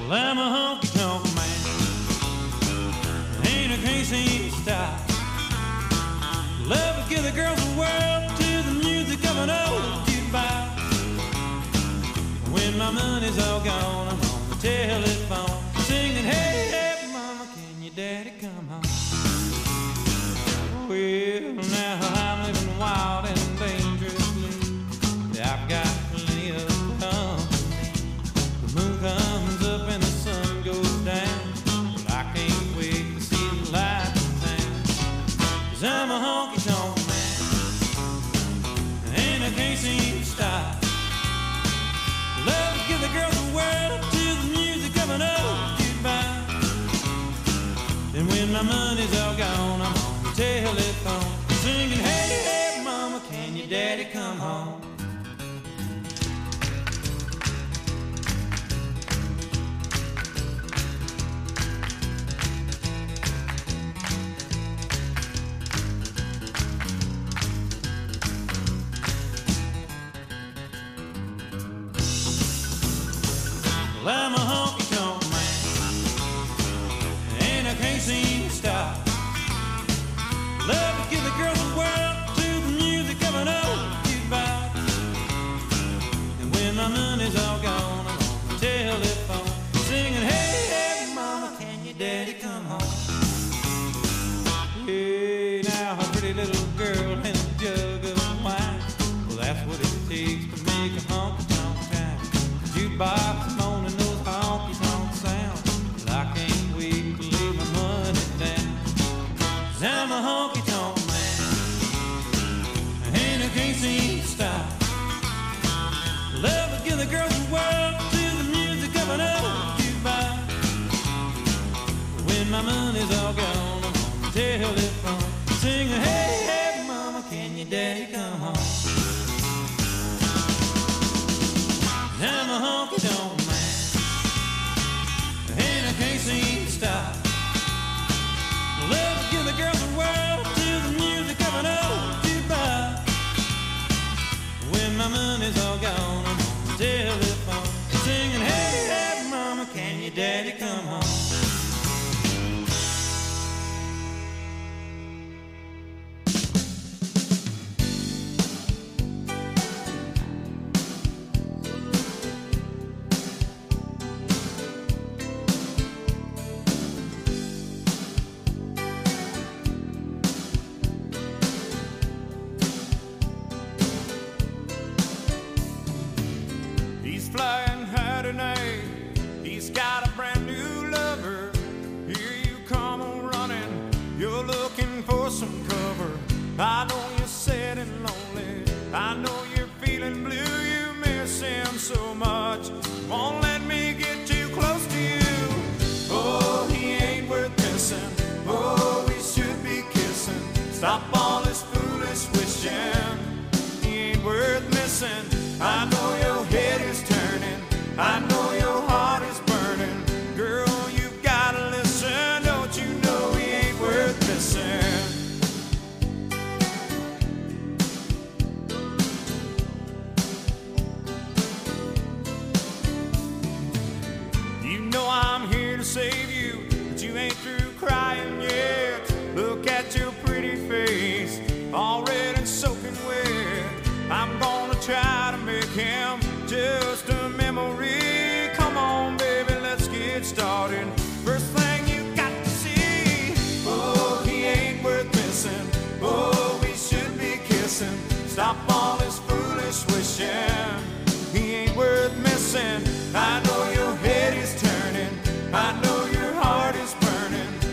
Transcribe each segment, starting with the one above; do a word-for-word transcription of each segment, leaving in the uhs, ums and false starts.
Well, I'm a honky-tonk man. Ain't a crazy style. Love to give the girls the world to the music of an old jukebox. When my money's all gone, I'm on the telephone singing, hey, hey, mama, can your daddy come home? Well, now I'm living wild and dangerously. I've got plenty of company. The moon comes up and the sun goes down. Well, I can't wait to see the light in town. 'Cause I'm a honky-tonk man, and I can't seem to stop. Love to give the girls the world to the music of an old jukebox. And when my money's all gone, I'm on the telephone singing, hey, hey, mama, can your daddy come home? Well, I'm a honky-tonk man, and I can't seem to stop. Love to give the girls the world to the music of an old jukebox. And when my money's all gone, I'm on the telephone singing, hey, hey, mama, can your daddy come home? Hey, now a pretty little girl and a jug of wine. Well, that's what it takes to make a honky-tonk town. Jukebox moaning those honky-tonk sounds. Well, I can't wait to lay my money down. 'Cause I'm a honky-tonk man, and I can't seem to stop. Love to give the girls the world to the music of an old jukebox. When my money's all gone, I'm on the telephone singing, hey, hey, mama, can your daddy come home? I'm a honky-tonk man, and I can't seem to stop. Love to give the girls the world to the music of an old jukebox. When my money's all gone, I'm on the telephone singing, hey, hey, mama, can your daddy come home? He's flying high tonight. He's got a brand new lover. Here you come on running. You're looking for some cover. I know you're sad and lonely. I know you're feeling blue. You miss him so much. Won't let me get too close to you. Oh, he ain't worth missing. Oh, we should be kissing. Stop all this foolish wishing. He ain't worth missing. I know your head is turning. I know your heart is burning. Girl, you gotta listen. Don't you know he ain't worth missing? You know I'm here to save you, but you ain't through crying yet. Look at your pretty face, all red and soaking wet. I'm gonna try to make him just a memory. Come on, baby, let's get started. First thing you got to see, oh, he ain't worth missing. Oh, we should be kissing. Stop all this foolish wishing. He ain't worth missing. I know your head is turning. I know your heart is burning.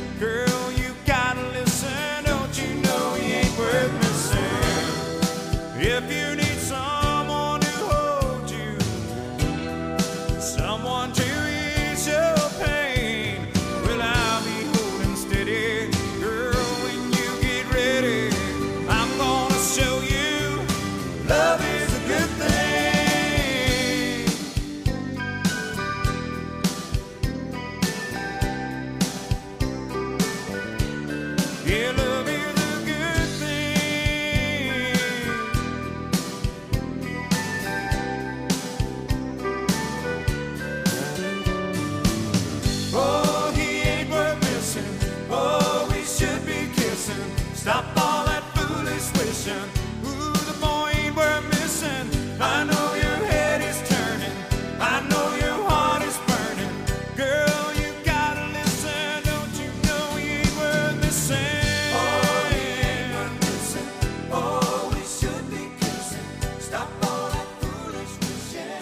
listen. Ooh, the boy ain't worth missing. I know your head is turning. I know your heart is burning. Girl, you gotta listen. Don't you know he ain't worth missing? Oh, he ain't worth missing. Oh, we should be kissing. Stop all that foolishness, yeah.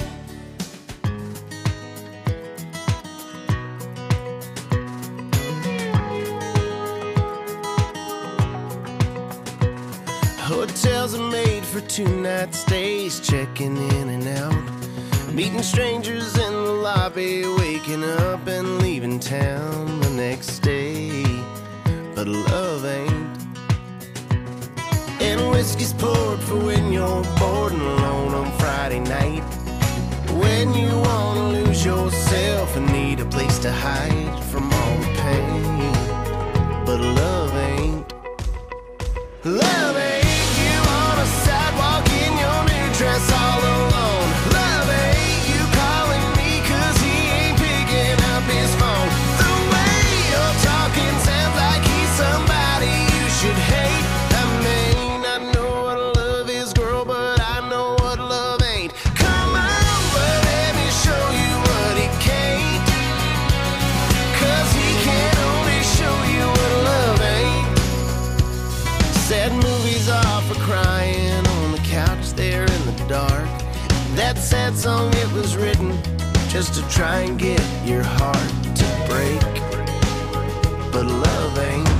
Hotels are made for two-night stays, checking in and out, meeting strangers in the lobby, waking up and leaving town the next day. But love ain't. And whiskey's poured for when you're bored and alone on Friday night, when you wanna lose yourself and need a place to hide from all the pain. But love ain't. Love ain't. Sidewalk in your new dress all alone. Love ain't you calling me cause he ain't picking up his phone. The way you're talking sounds like he's somebody you should hate. I mean, I know what love is, girl, but I know what love ain't. Come on, but let me show you what he can't. Cause he can only show you what love ain't. Sad movies are for crying couch there in the dark. That sad song, it was written just to try and get your heart to break. But love ain't.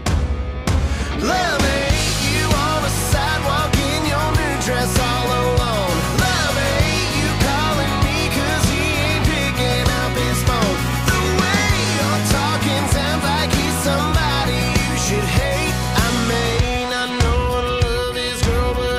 Love ain't you on a sidewalk in your new dress all alone. Love ain't you calling me cause he ain't picking up his phone. The way you're talking sounds like he's somebody you should hate. I mean, I know what love is, girl, but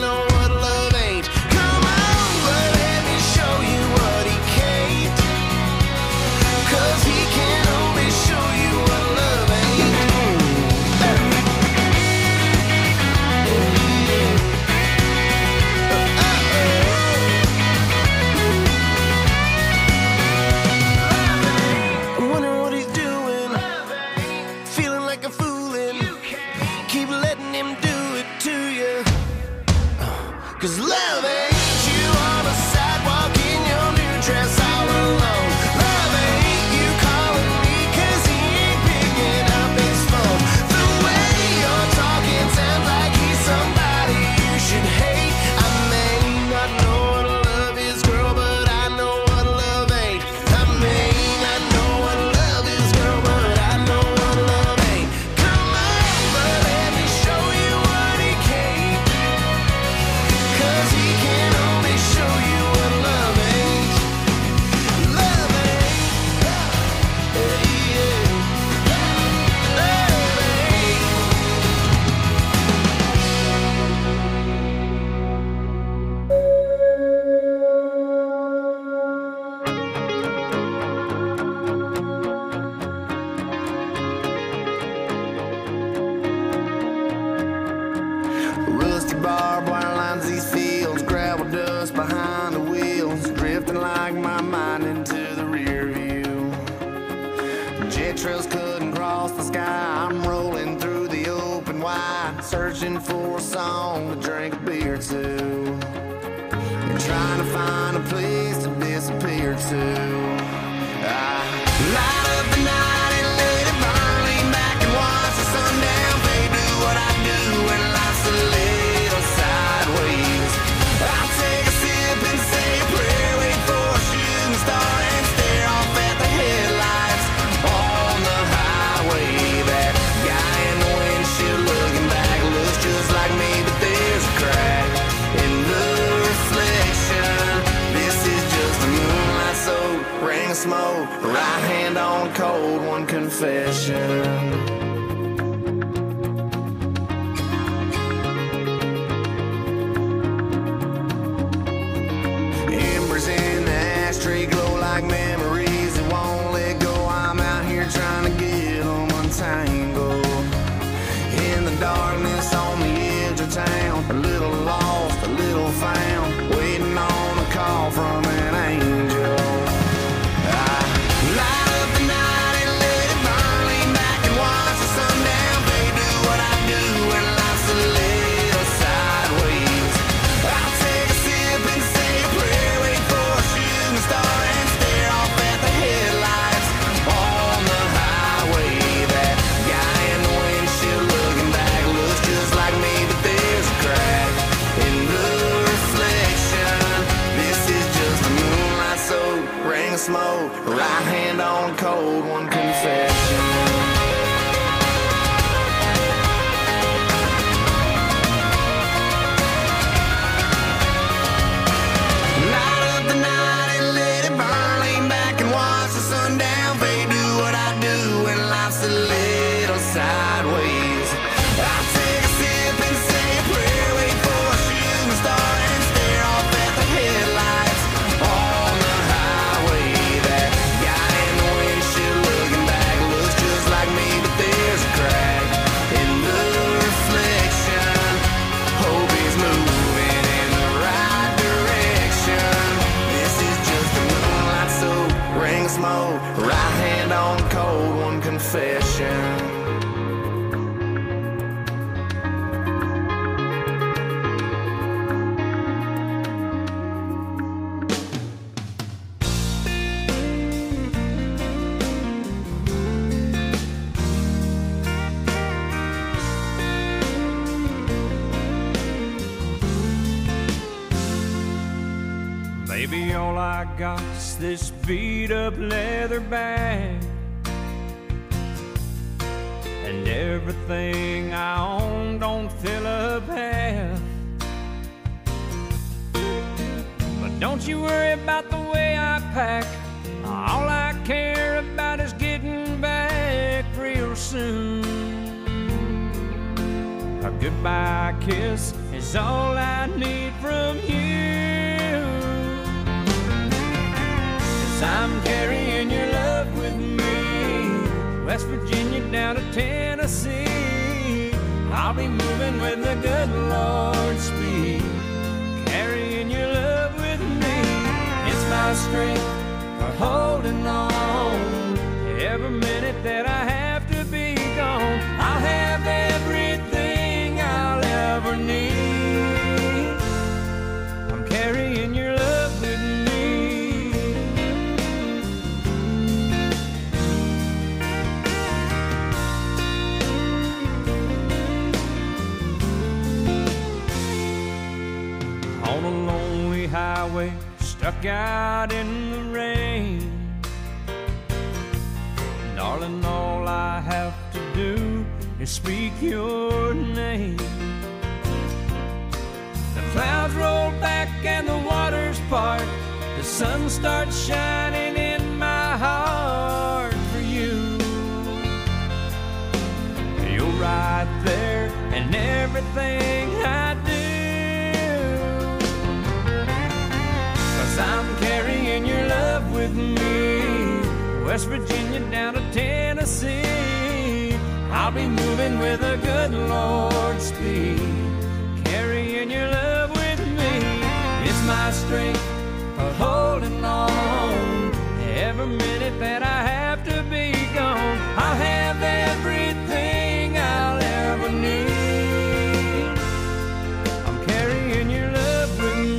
cause love ain't you on a sidewalk in your new dress all alone. Love ain't you calling me cause he ain't picking up his phone. The way you're talking sounds like he's somebody you should hate. I may not know what love is, girl, but I know what love ain't. I may not know what love is, girl, but I know what love ain't. Come on, but let me show you what he can't. Cause he can only show you what love ain't. Love ain't. Yeah, yeah. Love ain't. Rusty barbed wire lines these fields, gravel dust behind the wheels, drifting like my mind into the rear view. Jet trails couldn't cross the sky. I'm rolling through the open wide, searching for a song to drink a beer to, and trying to find a place to disappear to. I light up the night and let it burn, lean back and watch the sundown fade. Do what I do when life's a little sideways. I'll take a sip and say a prayer, wait for a shooting star and stare off at the headlights on the highway. That guy in the windshield looking back looks just like me, but there's a crack in the reflection. This is just a moonlight soak, ring of smoke, right hand on cold one confession. In the ashtray glow like memories that won't let go. I'm out here trying to get them untangled. In the darkness on the edge of town, a little lost, a little found, waiting on a call from an angel. I light up the night and let it burn, lean back and watch the sundown fade. Do what I do when life's a little right hand on cold, one confession. Light up the night and let it burn. Lean back and watch the sundown fade. Do what I do when life's a little sideways. I take a sip and say a prayer, wait for a shooting star and stare off at the headlights on the highway. That guy in the windshield looking back looks just like me, but there's a crack in the reflection. Hope he's moving in the right direction. This is just a moonlight soak, ring smoke, right hand on cold, one confession. Baby, all I got's this beat up leather bag, and everything I own don't fill up half. But don't you worry about the way I pack. All I care about is getting back real soon. A goodbye kiss is all I need from you. I'm carrying your love with me, West Virginia down to Tennessee. I'll be moving with the good Lord's speed, carrying your love with me. It's my strength for holding on. Every minute that I have to be gone, I'll have everything I'll ever need. I'm carrying your love with me. On a lonely highway, stuck out in the rain. Darling, all I have to do is speak your name. The clouds roll back and the waters part. The sun starts shining in my heart for you. You're right there in everything I do. I'm carrying your love with me, West Virginia down to Tennessee. I'll be moving with a good Lord's speed, carrying your love with me. It's my strength for holding on. Every minute that I have to be gone, I'll have everything I'll ever need. I'm carrying your love with me.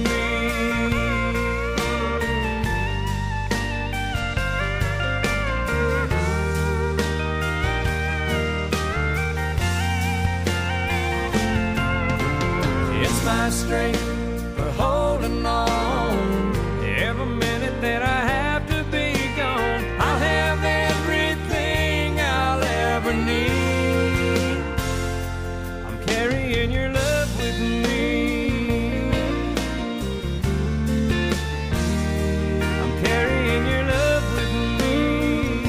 My strength for holding on. Every minute that I have to be gone, I'll have everything I'll ever need. I'm carrying your love with me. I'm carrying your love with me.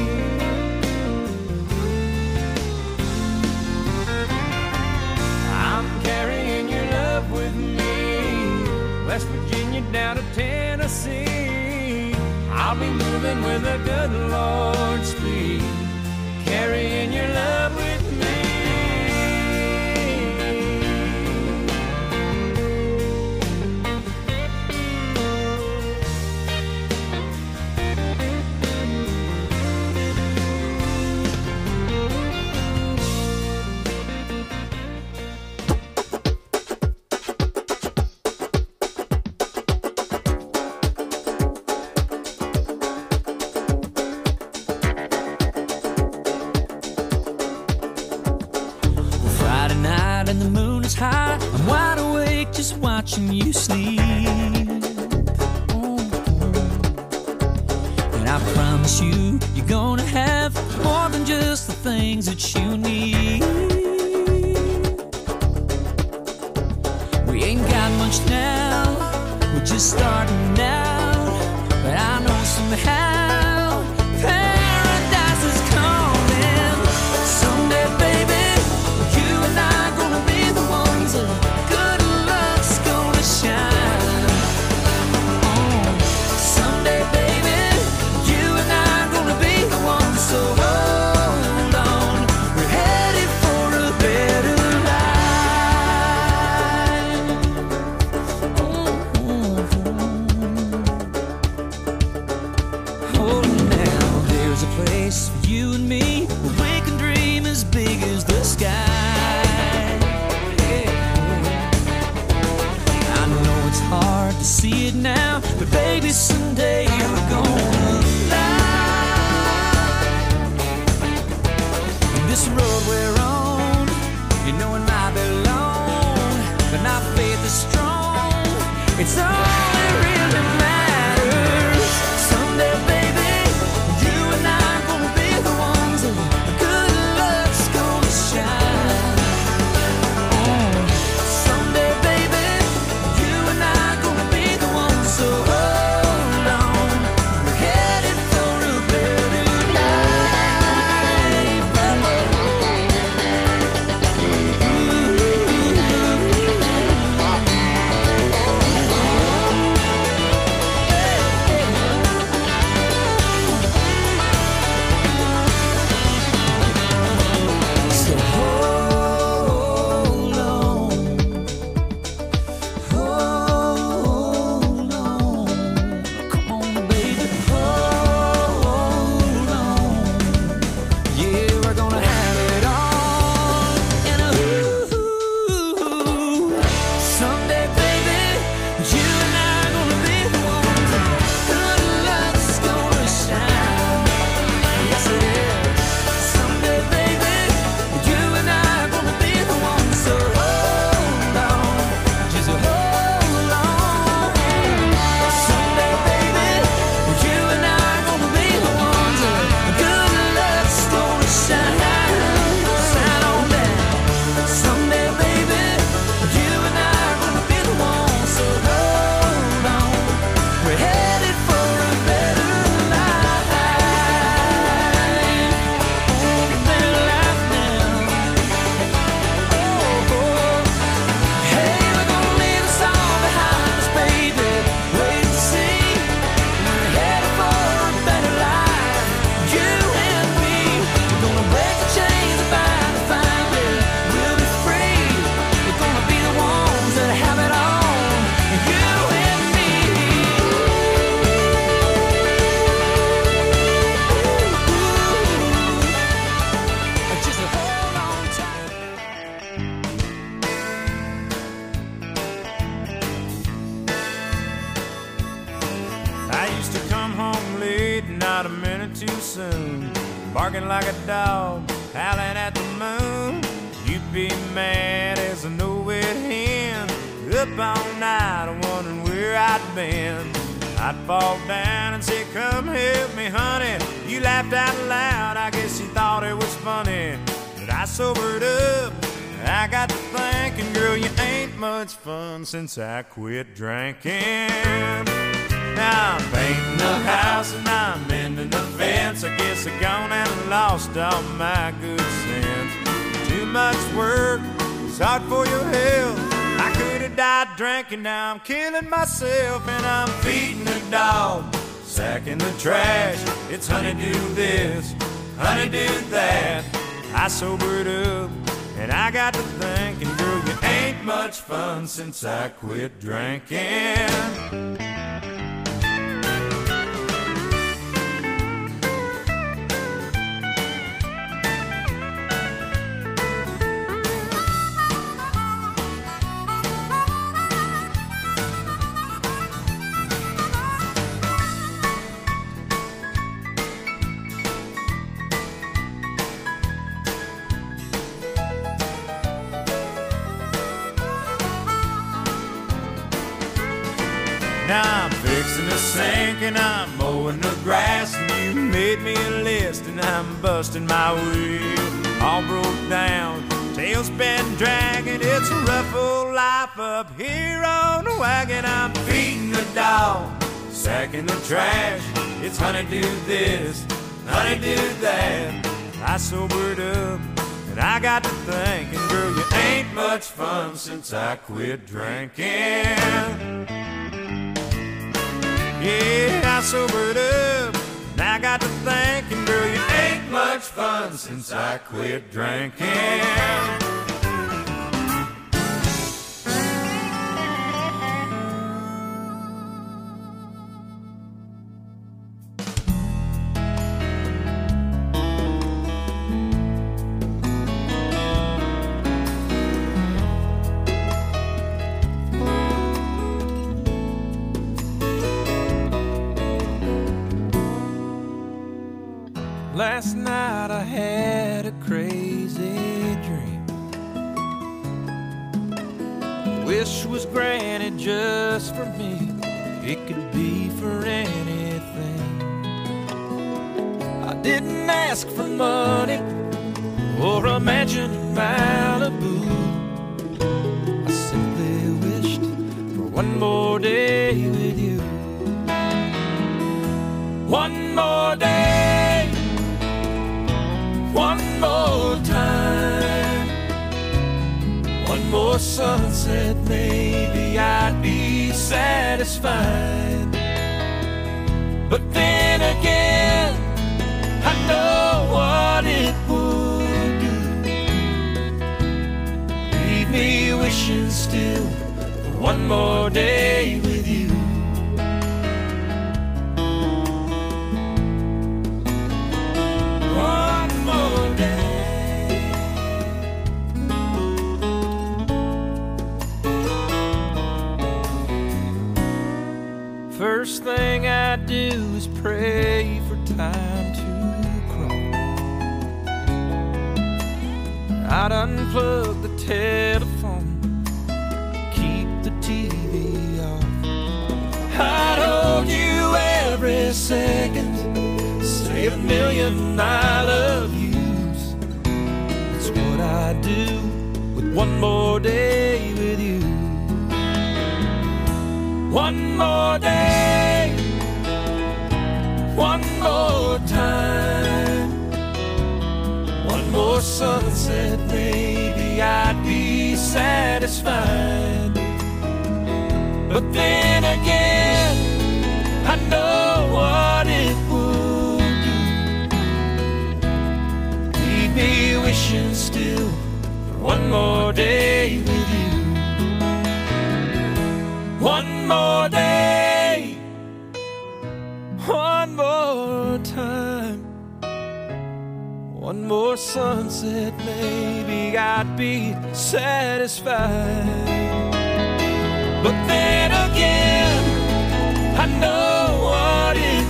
I'm carrying your love with me, West Virginia down to Tennessee. I'll be moving with a good Lord's speed, carrying your love with me. High, I'm wide awake just watching you sleep. Oh, and I promise promise you, you're gonna have more than just the things that you need. We ain't got much now, we're just starting out, but I know somehow paradise is coming. Someday, baby, you and I gonna be the ones that good luck's gonna shine. Oh, someday, baby, you and I gonna be the ones. So hold on, we're headed for a better life. Oh, now there's a place for you and me where we can dream as big as the sky. Yeah. I know it's hard to see it now, but baby, someday you're gonna fly. This road we're on, you know it might be long, but our faith is strong. It's all that really matters. Someday, baby, you and I gonna be the ones that good luck's gonna shine. Oh, someday, baby, you and I gonna be the ones. So hold on, we're headed for a better So hold on, hold on, come on, baby, hold on. Yeah, we're gonna have it all. And ooh, someday, baby, you and I gonna be the ones. Good luck's gonna shine. Yes, it is. Someday, baby, you and I gonna be the ones. So hold on, just hold on. Someday, baby, you and I gonna be the ones. Good luck's gonna shine. Shine on down. Someday, baby, you and I gonna be the ones. So hold on, we're headed for a better life. Oh, a better life now. Oh, hey, we're gonna leave us all behind us, baby. Wait and see. We're headed for a better life. You and me. We're gonna break the chains and find a find it. We'll be free. We're gonna be the ones that have it all. You and me. Just hold on tight. I used to come home late, not a minute too soon, barking like a dog, howling at the moon. You'd be mad as a no-wit hen, up all night wondering where I'd been. I'd fall down and say, come help me, honey. You laughed out loud, I guess you thought it was funny. But I sobered up, I got to thinking, girl, you ain't much fun since I quit drinking. Now I'm painting the house and I'm mending the fence. I guess I gone and lost all my good sense. Too much work, it's hard for your health. I could have died drinking, now I'm killing myself. And I'm feeding the dog, sacking the trash. It's honey do this, honey do that. I sobered up and I got to thinking, girl, you ain't much fun since I quit drinking. Now I'm fixing the sink and I'm mowing the grass, and you I'm busting my wheel. All broke down, tail's been dragging. It's a rough old life up here on the wagon. I'm feeding the dog, sacking the trash. It's honeydew this, honeydew that. I sobered up and I got to thinking, girl, you ain't much fun since I quit drinking. Yeah, I sobered up and I got to thinking, girl, you ain't much fun since I quit drinking. Last night I had a crazy dream. Wish was granted just for me. It could be for anything. I didn't ask for money or a mansion in Malibu. I simply wished for one more day with you. One more day, one more time, one more sunset, maybe I'd be satisfied. But then again, I know what it would do. Leave me wishing still for one more day with you. First thing I do is pray for time to crawl. I'd unplug the telephone, keep the T V off. I'd hold you every second, say a million I love yous. That's what I do with one more day with you. One more day, one more time, one more sunset, maybe I'd be satisfied. But then again, I know what it would do. Leave me wishing still for one more day with you. One more day, one more time, one more sunset, maybe I'd be satisfied. But then again, I know what it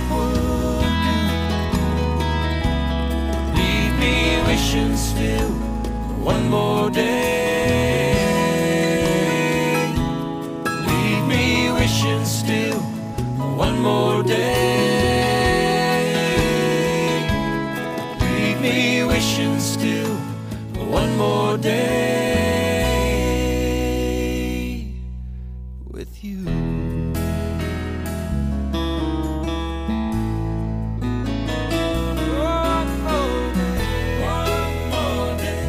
would do. Leave me wishing still for one more day. Wishing still one more day. Leave me wishing still one more day with you. One more day, one more day.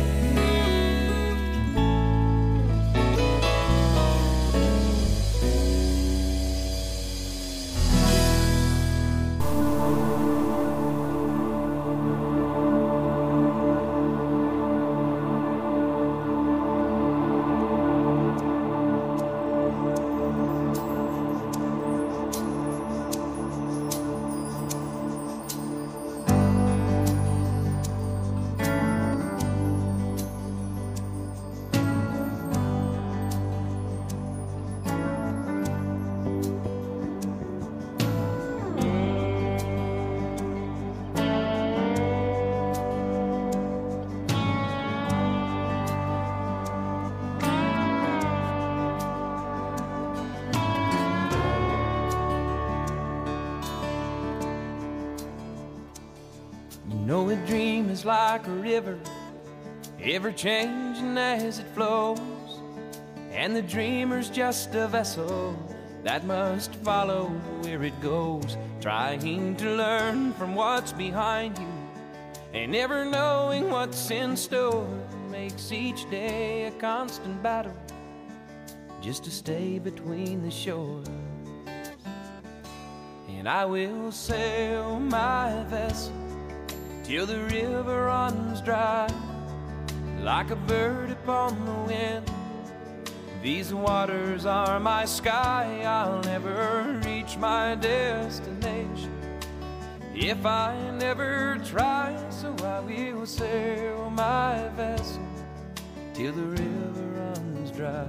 You know a dream is like a river, ever changing as it flows, and the dreamer's just a vessel that must follow where it goes, trying to learn from what's behind you and never knowing what's in store. Makes each day a constant battle just to stay between the shores. And I will sail my vessel till the river runs dry, like a bird upon the wind. These waters are my sky. I'll never reach my destination if I never try. So I will sail my vessel till the river runs dry.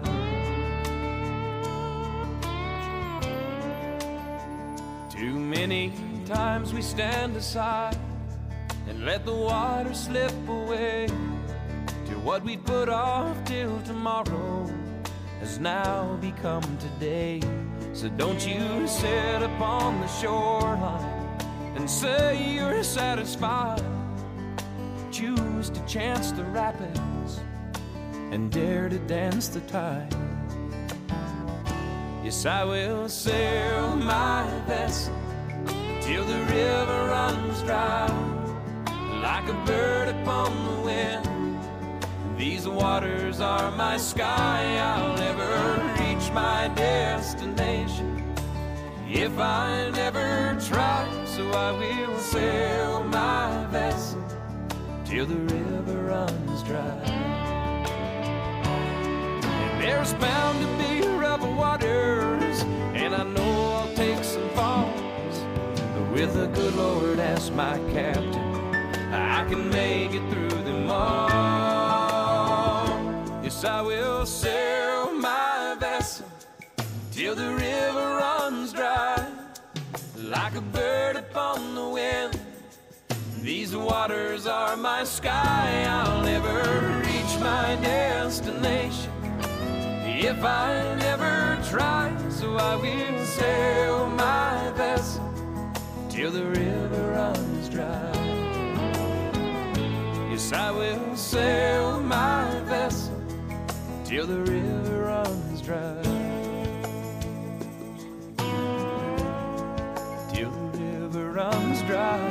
Too many times we stand aside and let the water slip away to what we'd put off till tomorrow has now become today. So don't you sit upon the shoreline and say you're satisfied. Choose to chance the rapids and dare to dance the tide. Yes, I will sail my vessel till the river runs dry, like a bird upon the wind. These waters are my sky. I'll never reach my destination if I never try. So I will sail my vessel till the river runs dry. And there's bound to be rough waters, and I know I'll take some falls, but with the good Lord as my captain, I can make it through them all. Yes, I will sail my vessel till the river runs dry, like a bird upon the wind. These waters are my sky. I'll never reach my destination if I never try. So I will sail my vessel till the river runs dry. Yes, I will sail my vessel till the river runs dry. Till the river runs dry.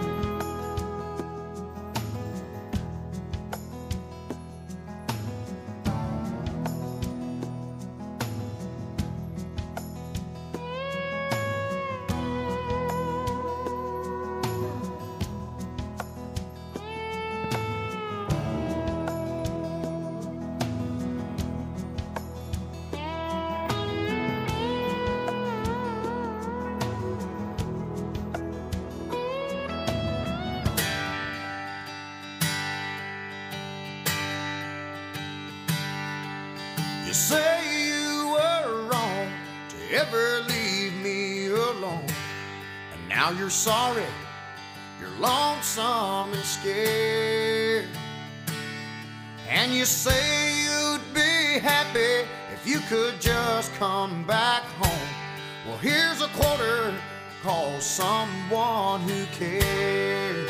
You say you were wrong to ever leave me alone, and now you're sorry, you're lonesome and scared. And you say you'd be happy if you could just come back home. Well, here's a quarter, call someone who cares.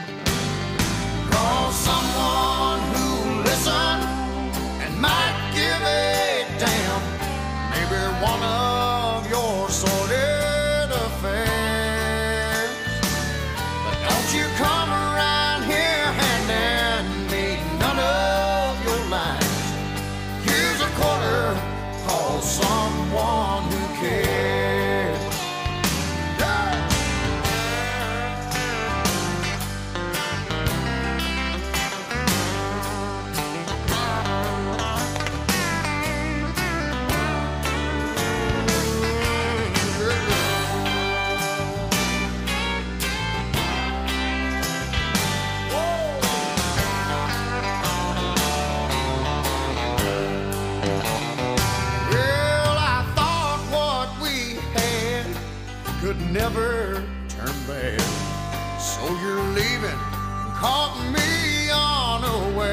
Call someone who'll listen and might give a damn. Maybe one of your sordid affairs. But don't you come around here handing me none of your lines. Here's a quarter, call someone who cares. Never turn bad, so you're leaving and caught me unaware.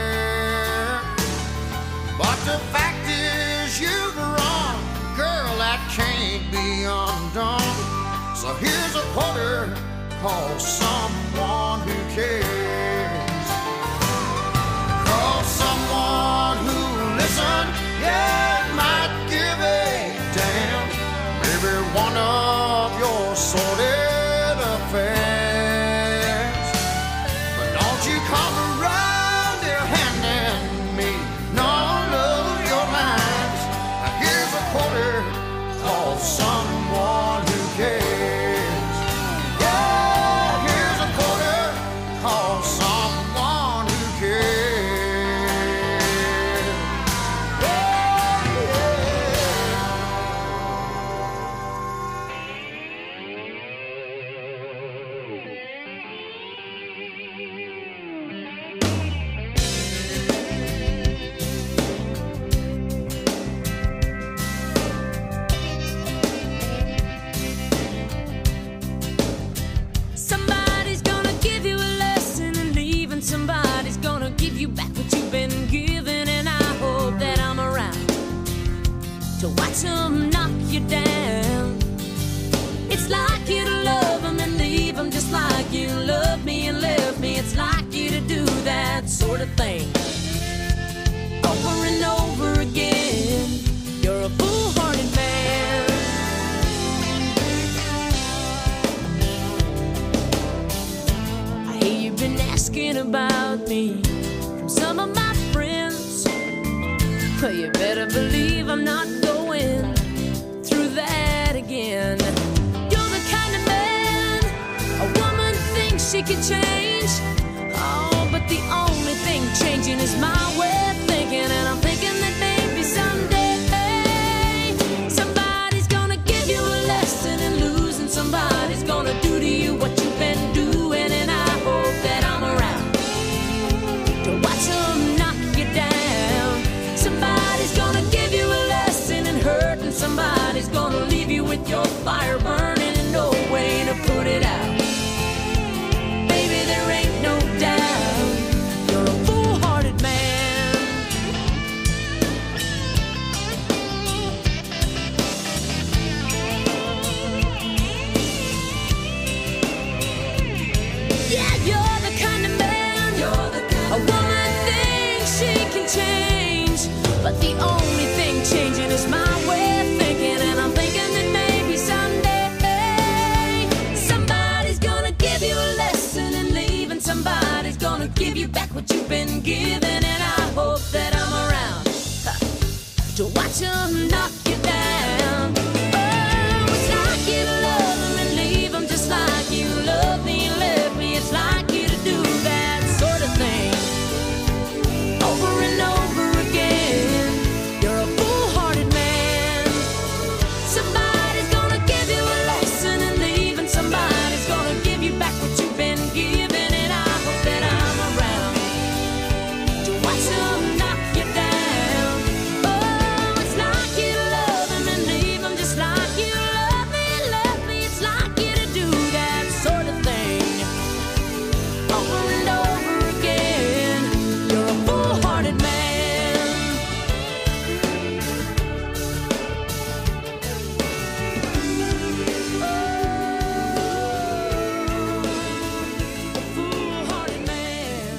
But the fact is you've run, girl, that can't be undone. So here's a quarter, call someone sort of thing. Over and over again, you're a foolhardy man. I hear you've been asking about me from some of my friends. Well, you better believe I'm not going through that again. You're the kind of man a woman thinks she can change. Oh, but the only thing changing is my way of thinking. And I'm thinking that maybe someday somebody's gonna give you a lesson in losing. Somebody's gonna do to you what you've been doing. And I hope that I'm around to watch them knock you down. Somebody's gonna give you a lesson in hurt, and somebody's gonna leave you with your fire burning and no way to put it out. Baby, there ain't no doubt you're a foolhardy man. Yeah, you're the kind of man you're the kind a woman thinks she can change, but the only thing changing is my way of thinking. And I'm thinking that maybe someday somebody's gonna give you a lesson in leaving. Somebody's gonna give you back what you've been given. And I hope that I'm around huh, to watch them knock you down. Oh, it's like you love them and leave them, just like you love me and left me. It's like you to do that sort of thing over and over again. You're a foolhardy man. Somebody's gonna give you a lesson in leaving. Somebody's gonna give you back what you've been given. And I hope that I'm around to watch them knock you down. Oh, it's like you love them and leave them, just like you love me and left me. It's like you to do that sort of thing over and over again. You're a foolhardy man. A foolhardy man.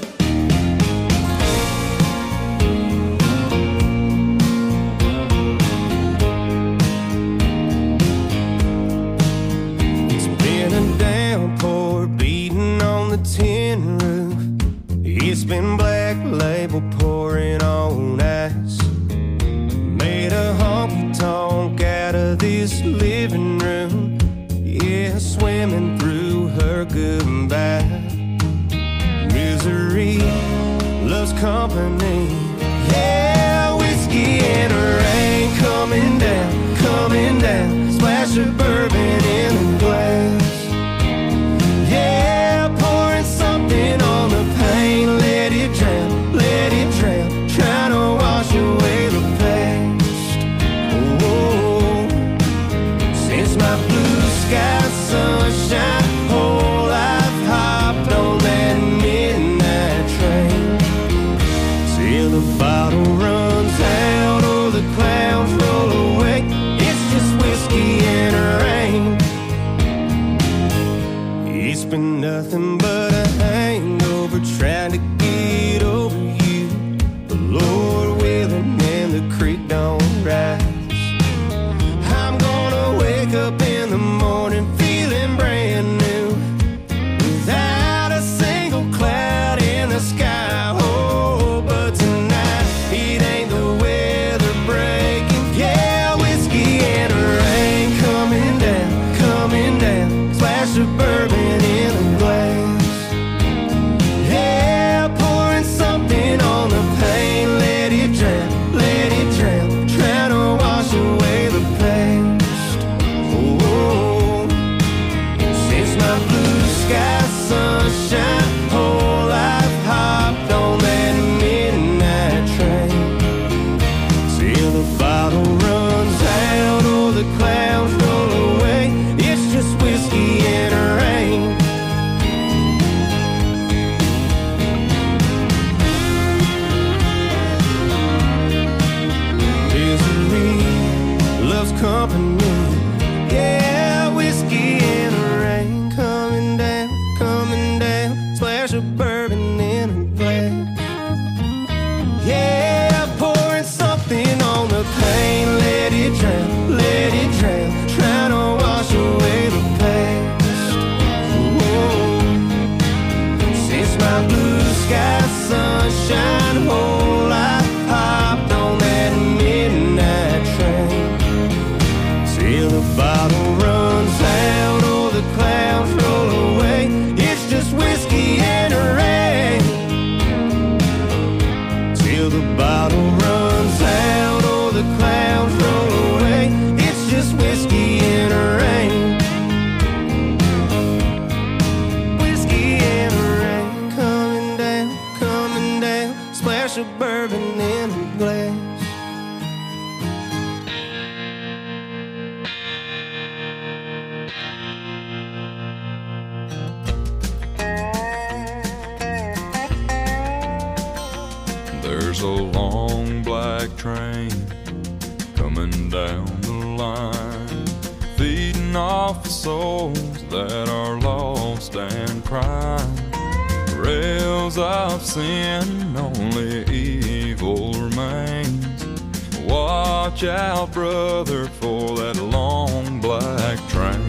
It's been a downpour beating on the tin roof. It's been black label pouring on ice. Made a honky tonk out of this living room. Yeah, swimming through her goodbye. Misery loves company. Yeah, whiskey and rain coming down, coming down. Splash of bourbon in the glass. Yeah, pouring something on the pain. Let it drown, let it drown. Trying to wash away the past. Oh, since my blue sky sunshine, whole life hopped on that midnight train. Till the bottle runs out or the clouds roll away. It's just whiskey and rain. It's been nothing but a hangover trying to get over you. The Lord willing and the creek don't rise. I'm gonna wake up in the morning feeling brand new, without a single cloud in the sky. Oh, but tonight it ain't the weather breaking. Yeah, whiskey and rain coming down, coming down. Splash of bourbon in a glass. Yeah, pouring something on the pain. Let it drown, let it drown. Trying to wash away the past. Oh, since my blue sky sunshine, whole life hopped on that midnight train. Till the bottle runs out or the clouds roll away. It's just whiskey and rain. Misery loves company. Yeah, whiskey and rain coming down, coming down. Splash of bourbon in a glass. sky, sunshine, whole I hopped on that midnight train till the bottle runs out or the clouds roll away. It's just whiskey and rain till the bottle runs out or the clouds roll away. It's just whiskey and rain. Whiskey and rain coming down, coming down. Splash of bourbon in a glass. There's a long black train coming down the line, feeding off the souls that are lost and crying. Rails of sin, only evil remains. Watch out, brother, for that long black train.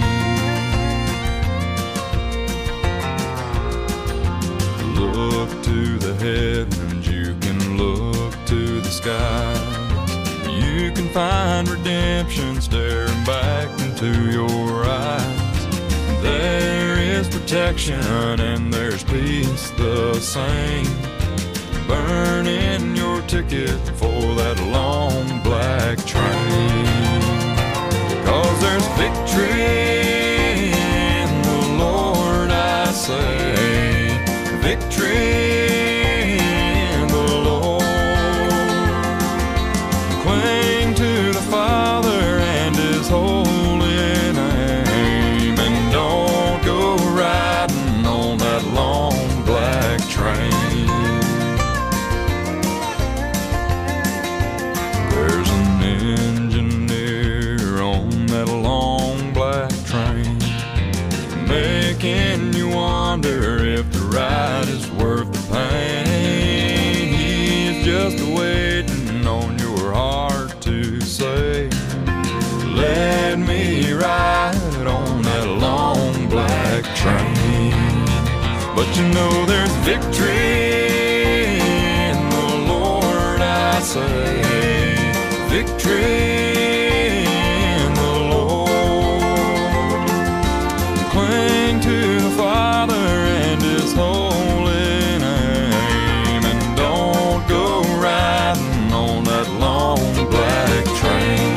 Look to the heavens, you can look to the skies. You can find redemption staring back into your eyes. There is protection and there's peace the same. Burn in your ticket for that long black train. 'Cause there's victory in the Lord, I say. Victory in the Lord. Cling to the Father and His holy name, and don't go riding on that long black train. There's an engineer on that long black train, making you wonder if the ride is worth the pain. He's just waiting on your heart to say, let me ride on that long black train. But you know there's victory in the Lord, I say. Victory in the Lord. Cling to the Father and His holy name, and don't go riding on that long black train.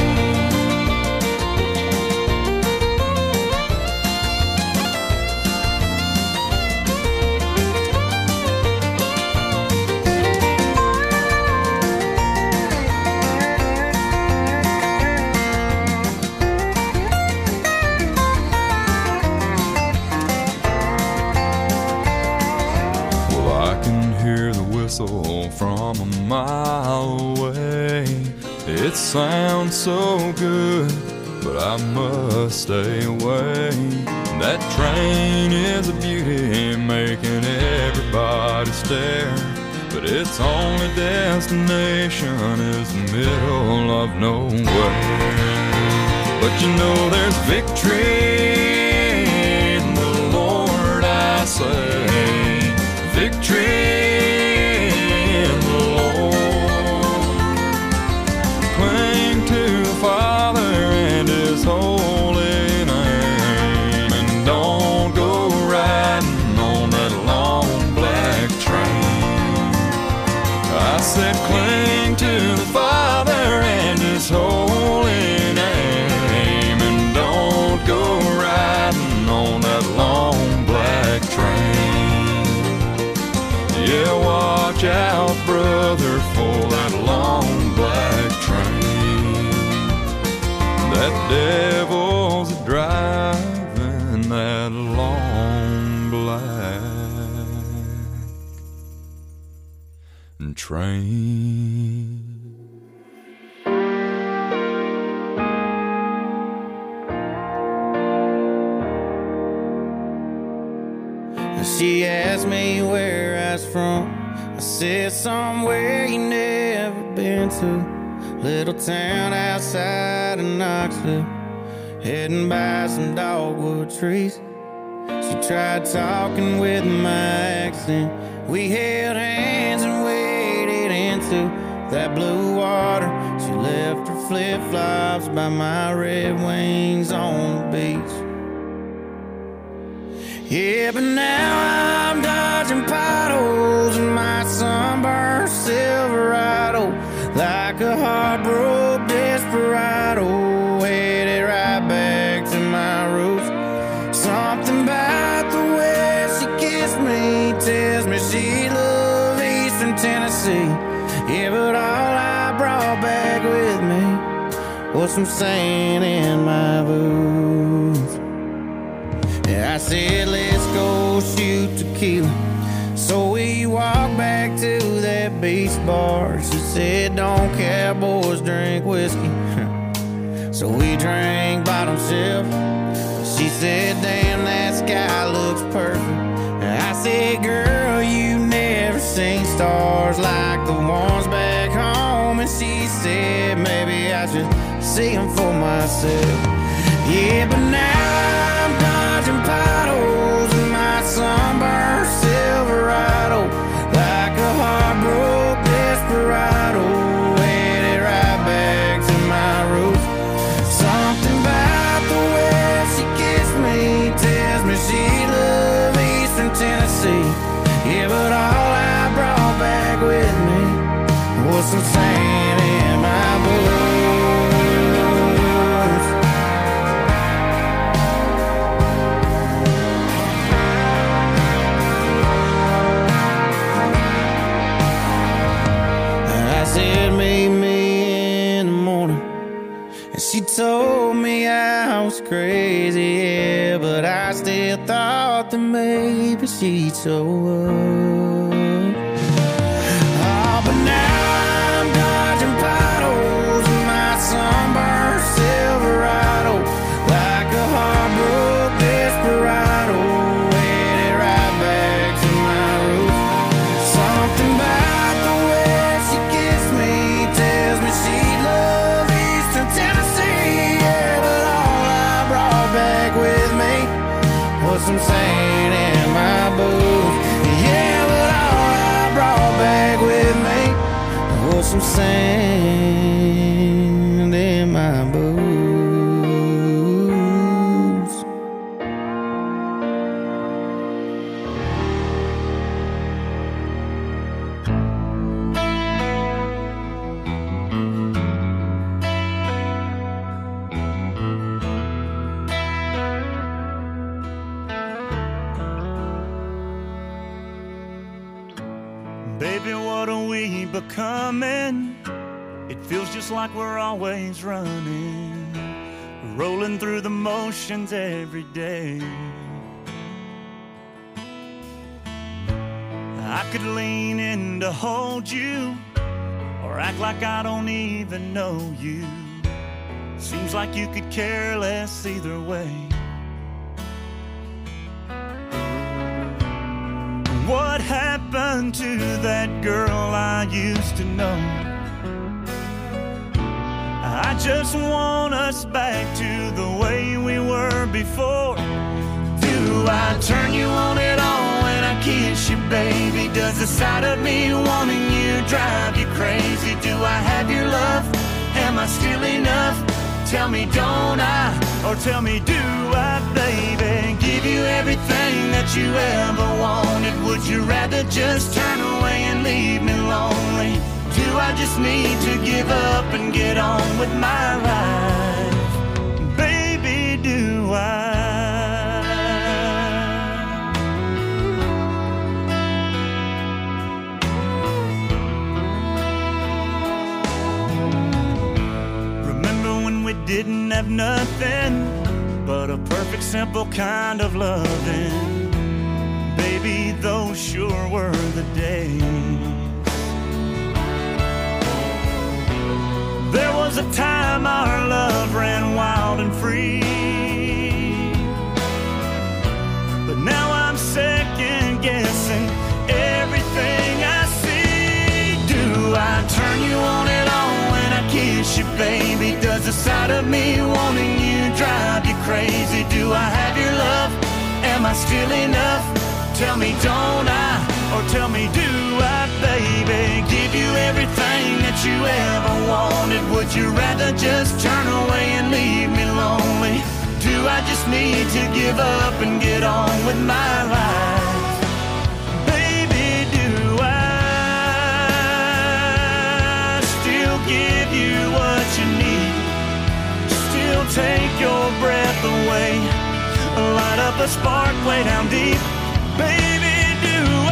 From a mile away, it sounds so good, but I must stay away. That train is a beauty, making everybody stare, but its only destination is the middle of nowhere. But you know there's victory in the Lord, I say. Victory in the Lord. Cling to the Father and His holy name, and don't go riding on that long black train. I said cling to the Father and His holy name, and don't go riding on that long black train. Yeah, watch out, brother, for that long black train. That devil's driving that long black train. She asked me where I was from. I said somewhere you never been to. Little town outside of Knoxville, heading by some dogwood trees. She tried talking with my accent, We held hands and waded into that blue water. She left her flip-flops by my Red Wings on the beach. Yeah, but now I'm dodging potholes in my sunburned Silverado, like a heartbroken desperado, headed right back to my roots. Something about the way she kissed me tells me she loved Eastern Tennessee. Yeah, but all I brought back with me was some sand in my boots. Yeah, I said, let's go shoot tequila. So we walked back to that beach bar. She said, don't cowboys drink whiskey. So we drank bottom shelf. She said, damn, that sky looks perfect. I said, girl, you never seen stars like the ones back home. And she said, maybe I should see them for myself. Yeah, but now I'm dodging potholes in my sunburned Silverado, like a heartbroken desperado, headed right back to my roots. Something about the way she kissed me tells me she loved Eastern Tennessee. Yeah, but all I brought back with me was some sand in my boots. I said, meet me in the morning. And she told me I was crazy, yeah, but I still thought that maybe she'd show up. Oh, but now I'm dodging potholes in my sunburned Silverado, like a heartbroken desperado, headed right back to my roots. Something about the way she kissed me tells me she loved Eastern Tennessee. Yeah, but all I brought back with me was some sand in my boots. Yeah, but all I brought back with me was some sand in my boots. Baby, what are we becoming? It feels just like we're always running, rolling through the motions every day. I could lean in to hold you, or act like I don't even know you. Seems like you could care less either way. What happened to that girl I used to know? I just want us back to the way we were before. Do I turn you on at all when I kiss you, baby? Does the sight of me wanting you drive you crazy? Do I have your love? Am I still enough? Tell me, don't I? Or tell me, do I, baby? Give you everything that you ever wanted. Would you rather just turn away and leave me lonely? Do I just need to give up and get on with my life? Baby, do I? We didn't have nothing but a perfect, simple kind of loving. Baby, those sure were the days. There was a time our love ran wild and free, but now I'm second guessing everything I see. Do I turn you on at all when I kiss you, baby? Does the sight of me wanting you drive you crazy? Do I have your love? Am I still enough? Tell me, don't I? Or tell me, do I, baby, give you everything that you ever wanted? Would you rather just turn away and leave me lonely? Do I just need to give up and get on with my life? Baby, do I still give you what you need? Still take your breath away, light up a spark way down deep? Baby, do I?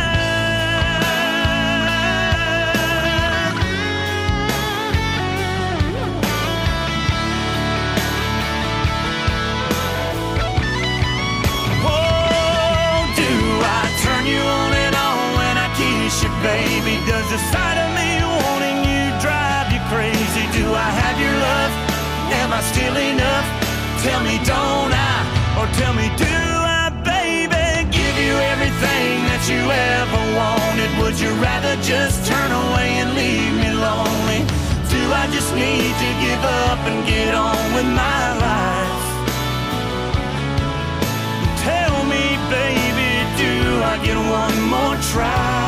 Baby, does the sight of me wanting you drive you crazy? Do I have your love? Am I still enough? Tell me, don't I? Or tell me, do I, baby, give you everything that you ever wanted? Would you rather just turn away and leave me lonely? Do I just need to give up and get on with my life? Tell me, baby, do I get one more try?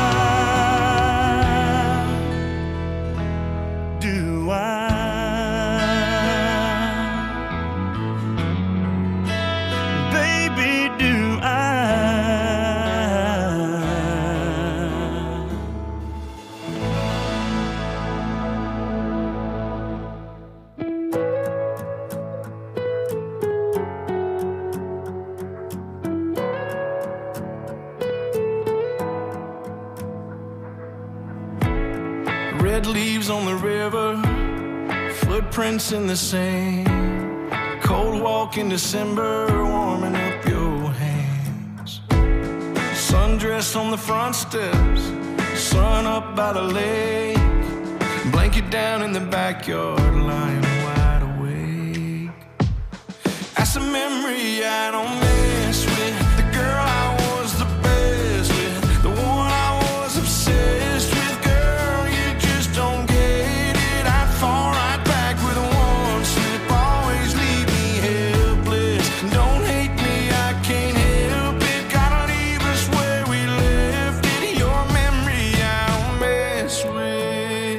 Red leaves on the river, footprints in the sand. Cold walk in December, warming up your hands. Sundress on the front steps, sun up by the lake. Blanket down in the backyard, lying wide awake. That's a memory I don't mess with. The girl I was the best with, the one I was obsessed with. Don't get it, I'd fall right back with one slip. Always leave me helpless. Don't hate me, I can't help it. Gotta leave us where we left it. Your memory I'll mess with.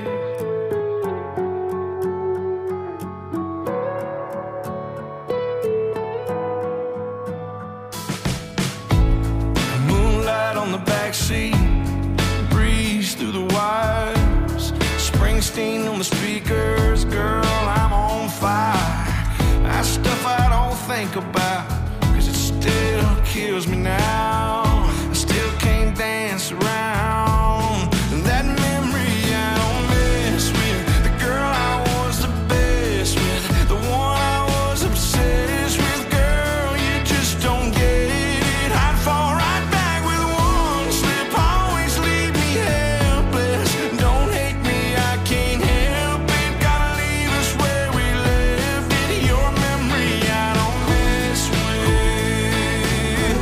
Moonlight on the backseat, breeze through the wires. Springsteen on the speakers, girl, I'm on fire. That stuff I don't think about, cause it still kills me now. I still can't dance around that memory I don't mess with. The girl I was the best with, the one I was obsessed with. Girl, you just don't get it. I'd fall right back with one slip. Always leave me helpless. Don't hate me, I can't help it. Gotta leave us where we left it. Your memory I don't mess with.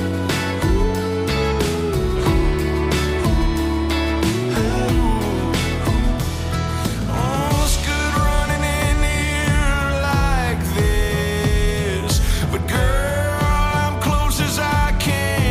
Oh, it's good running in here like this, but girl, I'm close as I can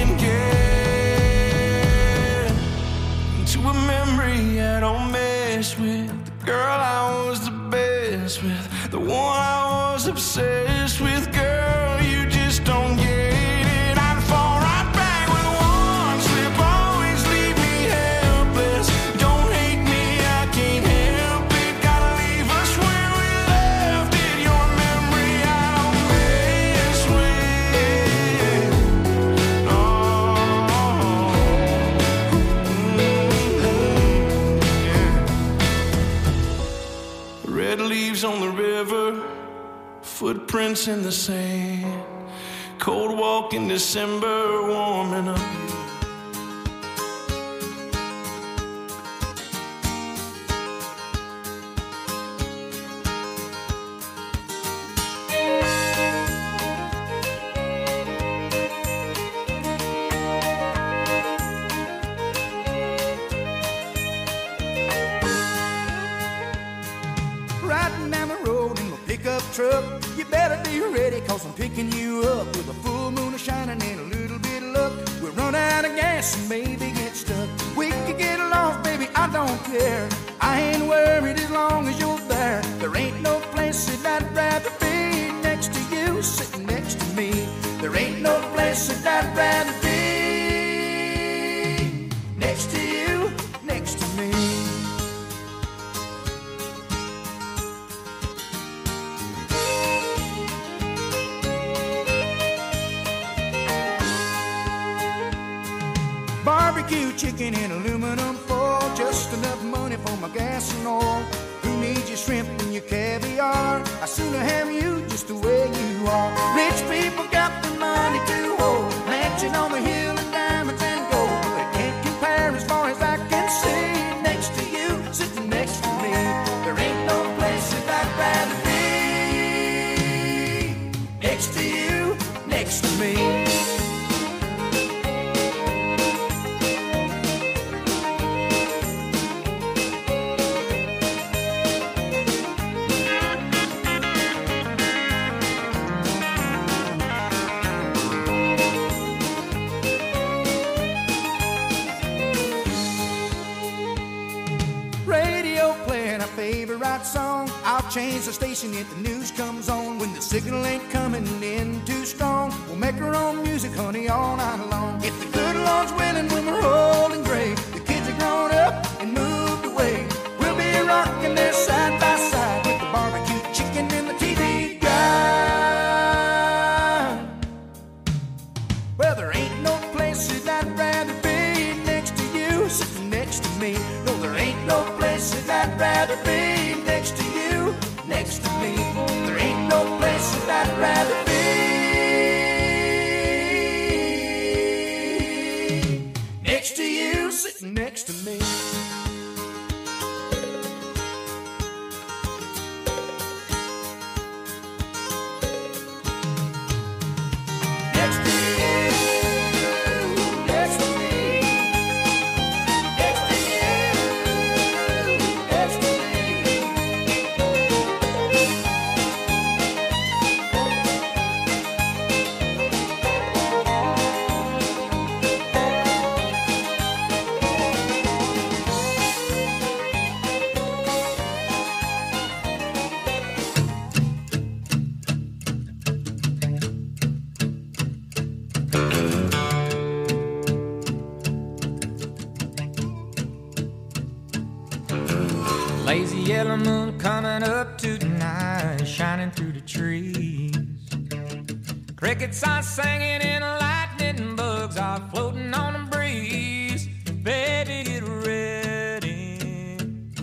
get to a memory I don't mess with. The girl I was the best with, the one I was obsessed with. Girl, you just don't get it. I'd fall right back with one slip. Always leave me helpless. Don't hate me, I can't help it. Gotta leave us where we left it. Your memory I don't mess with. Oh, yeah. Red leaves on the river, footprints in the sand. Cold walk in December, warming up. Riding down the road in my pickup truck. You better be ready, cause I'm picking you up with a full moon shining and a little bit of luck. We'll run out of gas and maybe get Barbecue chicken in aluminum foil, just enough money for my gas and oil. Who needs your shrimp and your caviar? I'd sooner have you just the way you are. Rich people got the money to hold, mansion on the hill and diamonds and gold, but it can't compare as far as I can see. Next to you, sitting next to me, there ain't no place that I'd rather be. Next to you, next to me. Song. I'll change the station if the news comes on. When the signal ain't coming in too strong, we'll make our own music, honey, all night long. If the good Lord's willing, when we're old and gray, the kids are grown up and moved away, we'll be rocking there side by side with the barbecue chicken and the T V guide. Well, there ain't no place that I'd rather be next to you, sitting next to me. No, there ain't no place that I'd rather be next to you, next to me. There ain't no place that I'd rather be. Next to you, sitting next to me. Next to you, next to me. Next to you, next to me. Lazy yellow moon coming up tonight, shining through the trees. Crickets are singing and lightning bugs are floating on the breeze. Baby, get ready.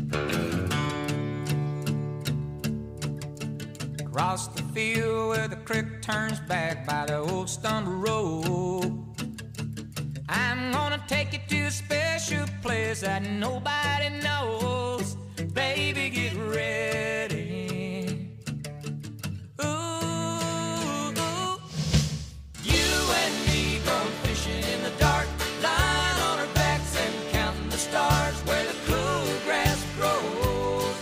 Across the field where the creek turns back by the old stone road, I'm gonna take you to a special place that nobody knows. Baby, get ready. Ooh, ooh. You and me going fishing in the dark, lying on our backs and counting the stars where the cool grass grows.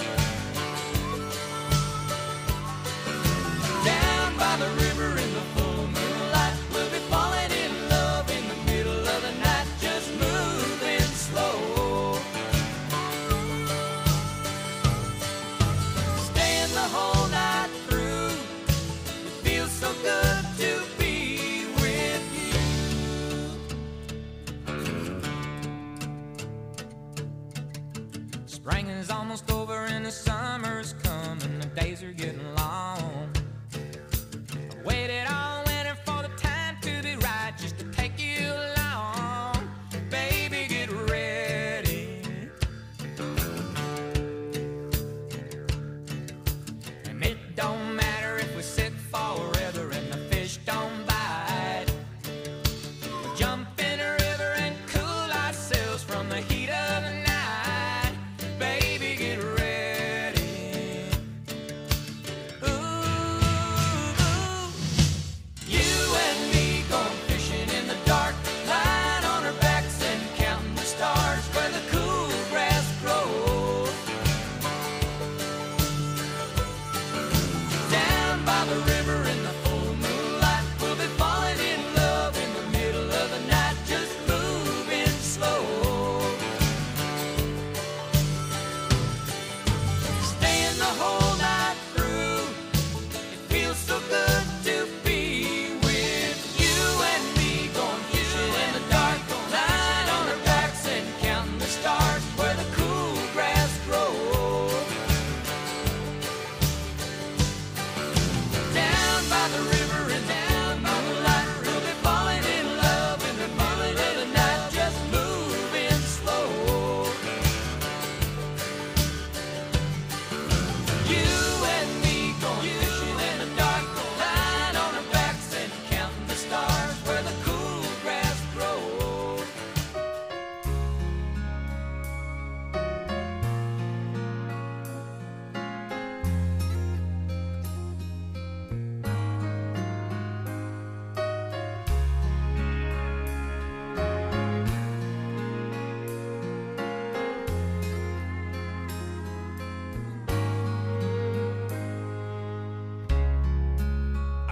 Down by the river in the full moonlight, we'll be falling in love in the middle of the night, just moving slow. Staying the whole night through, it feels so good to be with you. Spring is almost over and the summer's coming, the days are getting long. I waited all winter for the time to be right, just to take you along. Baby, get ready. And it don't matter if we sit forever and the fish don't bite. We'll jump in a river and cool ourselves from the heat of the night. Baby, get ready. Ooh, ooh.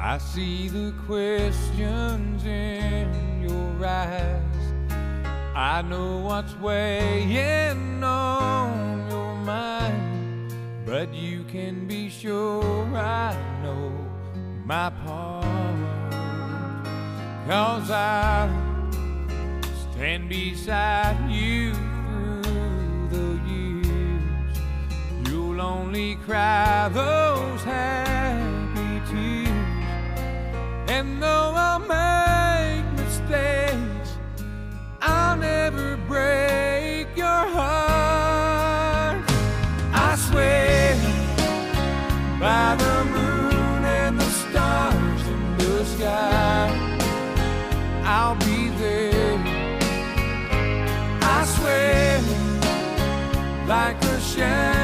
I see the questions in your eyes. I know what's weighing on your mind, but you can be sure I know my part. 'Cause I stand beside you through the years. You'll only cry those happy tears. And though I'll make mistakes, I'll never break your heart. I swear by the moon and the stars in the sky, I'll be there. I swear like a shadow